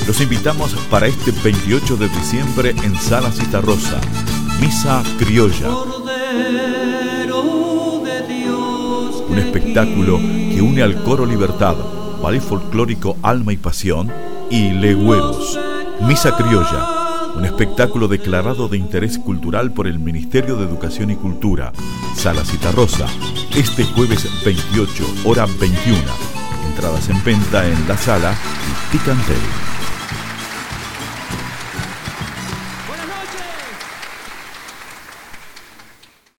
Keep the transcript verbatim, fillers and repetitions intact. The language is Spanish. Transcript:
Los invitamos para este veintiocho de diciembre en Sala Citarrosa, Misa Criolla. Un espectáculo que une al Coro Libertad, Ballet Folclórico Alma y Pasión y Legüeros. Misa Criolla, un espectáculo declarado de interés cultural por el Ministerio de Educación y Cultura. Sala Citarrosa, este jueves veintiocho, hora veintiuna. Entradas en venta en la sala y Ticantel.